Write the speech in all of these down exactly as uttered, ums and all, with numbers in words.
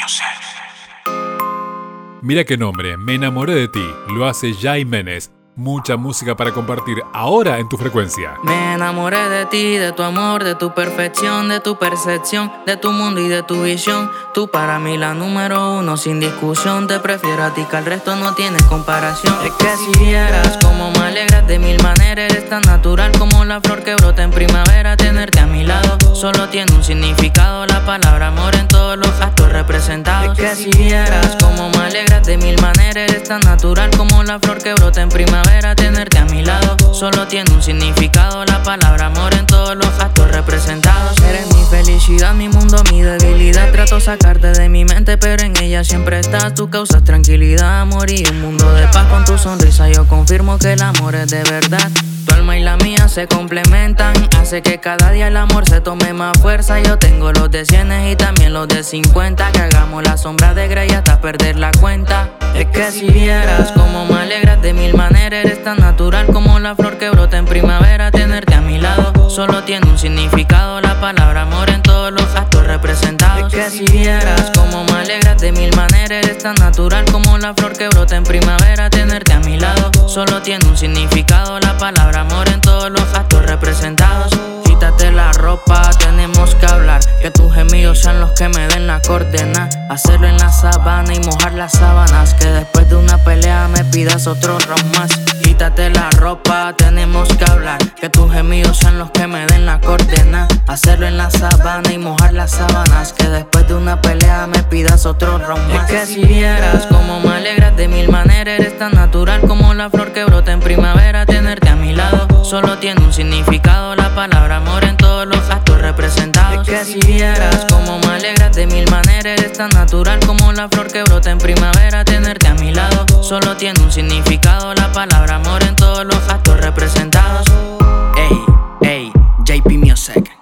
Mira qué nombre, Me enamoré de ti, lo hace Jay Menes. Mucha música para compartir ahora en tu frecuencia. Me enamoré de ti, de tu amor, de tu perfección, de tu percepción, de tu mundo y de tu visión. Tú para mí la número uno, sin discusión. Te prefiero a ti que al resto no tienes comparación. Es que si vieras cómo me alegras de mil maneras, eres tan natural como la flor que brota en primavera. Tenerte a mi lado solo tiene un significado, la palabra amor en todos los actos representados. Es que si vieras cómo me alegras de mil maneras, eres tan natural como la flor que brota en primavera. Tenerte a mi lado solo tiene un significado, la palabra amor en todos los actos representados. Eres mi felicidad, mi mundo, mi debilidad. Trato sacarte de mi mente, pero en ella siempre estás. Tú causas tranquilidad, amor y un mundo de paz. Con tu sonrisa yo confirmo que el amor es de verdad. Tu alma y la mía se complementan, hace que cada día el amor se tome más fuerza. Yo tengo los de cienes y también los de cincuenta, que hagamos la sombra de Grey hasta perder la cuenta. Es que si vieras cómo me alegras de mil maneras, eres tan natural como la flor que brota en primavera. Tenerte a mi lado solo tiene un significado, la palabra amor en todos los actos representados. Es que si vieras cómo me alegras de mil maneras, eres tan natural como la flor que brota en primavera. Tenerte a mi lado solo tiene un significado, la palabra amor en todos los actos representados. Quítate la ropa, tenemos que hablar, que tus gemidos sean los que me den la coordenada. Hacerlo en la sabana y mojar las sábanas, que después de una pelea me pidas otro round más. Quítate la ropa, tenemos que hablar, que tus gemidos sean los que me den la coordenada. Hacerlo en la sabana y mojar las sábanas, que después de una pelea me pidas otro round más. Es que si vieras cómo me alegras de mil maneras, eres tan natural como la flor que brota en primavera. Tenerte a mi lado solo tiene un significado, la palabra amor en todos los actos representados. Es que si vieras cómo me alegras de mil maneras, eres tan natural como la flor que brota en primavera. Tenerte a mi lado solo tiene un significado, la palabra amor en todos los actos representados. Ey, ey, J P Music,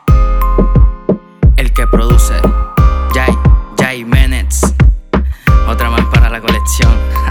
el que produce Jay, Jay Menes. Otra más para la colección.